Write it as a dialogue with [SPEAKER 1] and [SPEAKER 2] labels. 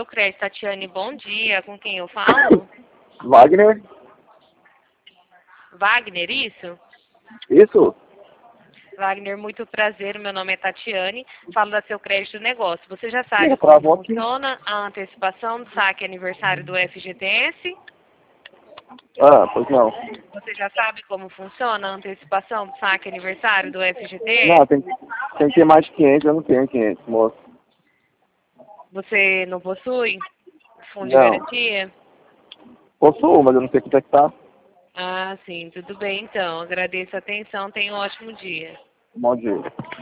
[SPEAKER 1] Crédito, Tatiane, bom dia. Com quem eu falo?
[SPEAKER 2] Wagner?
[SPEAKER 1] Wagner, isso?
[SPEAKER 2] Isso?
[SPEAKER 1] Wagner, muito prazer. Meu nome é Tatiane. Falo da Seu Crédito Negócio. Você já sabe
[SPEAKER 2] Ih,
[SPEAKER 1] como
[SPEAKER 2] travou aqui.
[SPEAKER 1] funciona a antecipação do saque aniversário do FGTS?
[SPEAKER 2] Ah, pois não.
[SPEAKER 1] Você já sabe como funciona a antecipação do saque aniversário do
[SPEAKER 2] Não,
[SPEAKER 1] FGTS?
[SPEAKER 2] tem que ter mais de 500, eu não tenho 500, moço.
[SPEAKER 1] Você não possui fundo de
[SPEAKER 2] Não.
[SPEAKER 1] garantia?
[SPEAKER 2] Possuo, mas eu não sei quanto é que tá.
[SPEAKER 1] Ah, sim. Tudo bem, então. Agradeço a atenção. Tenha um ótimo dia.
[SPEAKER 2] Bom dia.